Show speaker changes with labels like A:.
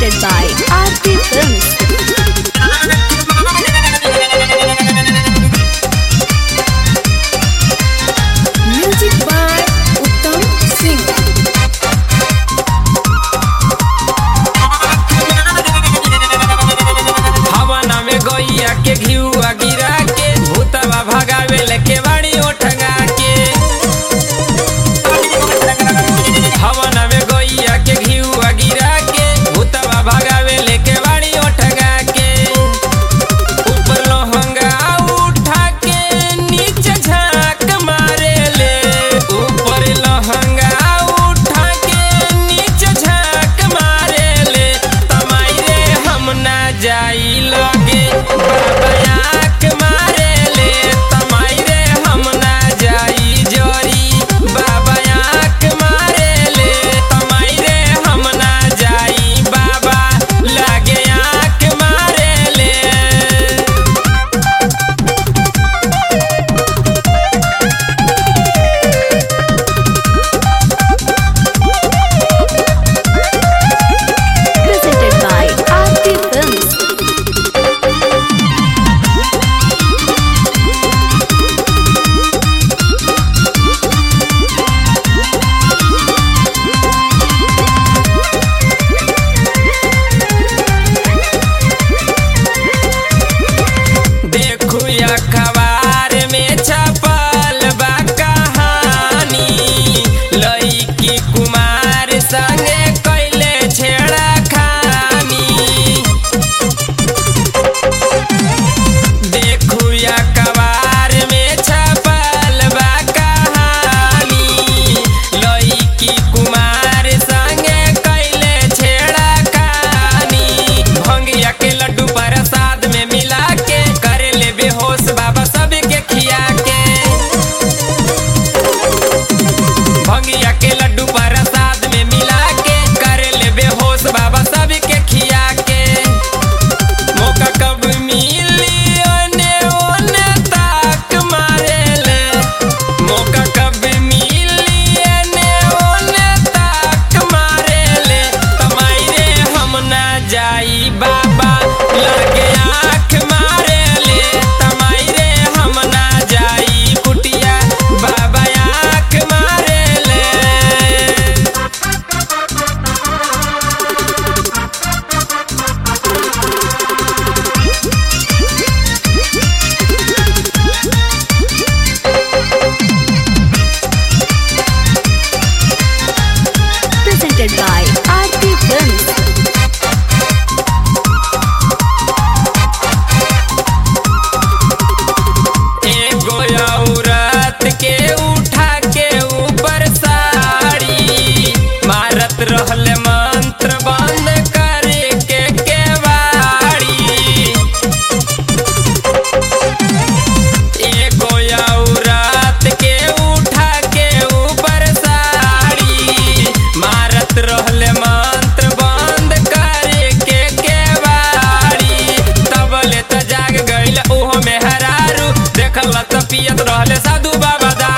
A: presented by Aarti Films. Music by Uttam Singh.
B: हवना में गैया के घिउआ गिरा के भूतवा भगावे लेके बाड़ी ओठंगा के। हवना में गैया के घिउआ गिरा के भूतवा भगावे लेके बाड़ी ओठंगा के। ऊपर लहंगा उठा के नीचे झांक मारे ले। ऊपर लहंगा उठा के नीचे झांक मारे ले। तमाई रे हम ना जाई लगे बाबा आँख मारे ले। तमाई रे हम ना जाई जोरी बाबा आँख मारे ले। तमाई रे हम ना जाई बाबा लागे आँख मारे ले।
A: Presented by Aarti Films.
B: देखू अखबार में छपल बा कहानी। लईकी कुमार संगे कैले छेड़ा खानी। देखू अखबार में छपल बा कहानी। लईकी कुमार संगे कैले छेड़ा खानी। भंगिया के लड्डू प्रसाद में मिला के करे ले बेहोश बाबा सबके खिया के। भंगिया के लड्डू प्रसाद में मिला के करे ले बेहोश बाबा सबके खिया के। मौका कब मिली ओने ओने ताक मारे ले। मौका कब मिली ओने ओने ताक मारे ले। तमाई रे हम ना जाई बाबा लागे आँख मारे ले। तमाई रे हम ना जाई कुटिया बाबा आँख मारे ले।
A: Presented by Aarti Films.
B: एगो औरत के उठा के ऊपर साड़ी मारत रहले मंत्र बंद करे के केवाड़ी। एगो औरत के उठा के ऊपर साड़ी मारत रहले मंत्र बंद करे के केवाड़ी। तबले त जाग गइल ओहो में हरारू देखल त पियत रहले साधु बाबा दा